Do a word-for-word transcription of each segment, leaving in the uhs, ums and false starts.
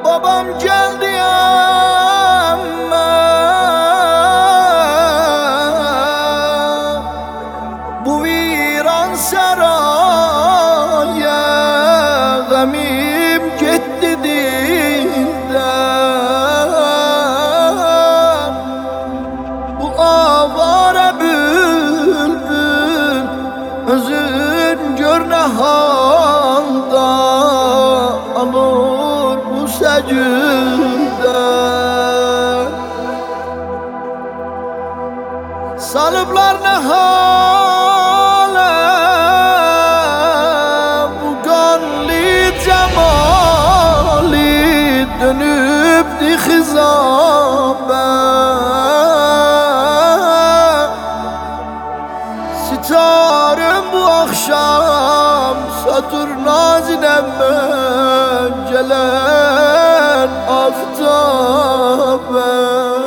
babam geldi ama bu viran saraya gamim gitti dilden. Bu avara bülbül özün görne halda alır bu secülden. Salıplar ne hale bu ganli cemali dönüp di hizabe. Sitarım bu akşam Saturnazinem gelen aftabe.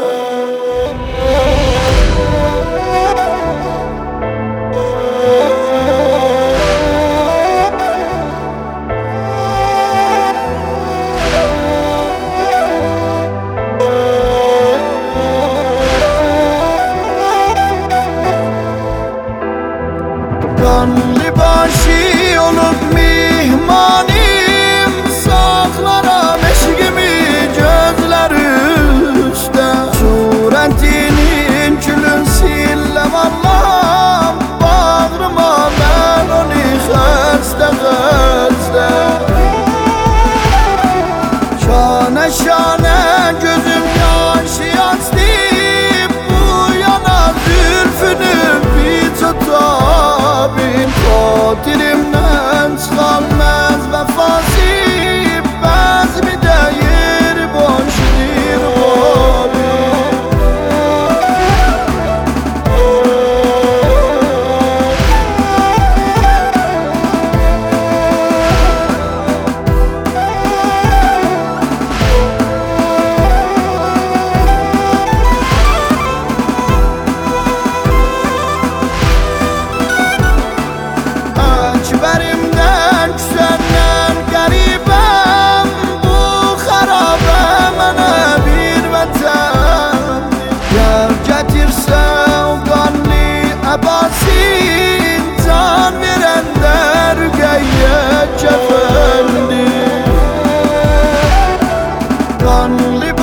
Kanlı başı olup mihmanim saklaram eşkimi gözler üstte. Suretinin külün sillem Allah'ım bağrıma ben onu xəstə xəstə. Şane şane gözüm yaşı açtı bu yana zülfünü bir tutabim. Xatirimden çıxanmaz vəfası bəzmi deyir boşdur babim. Ekberimden küsenden garibem bu xarabe mənə bir vətən. Gel getirse o qanlı Abbasin can verende rüqeyyə kefendir. Qanlı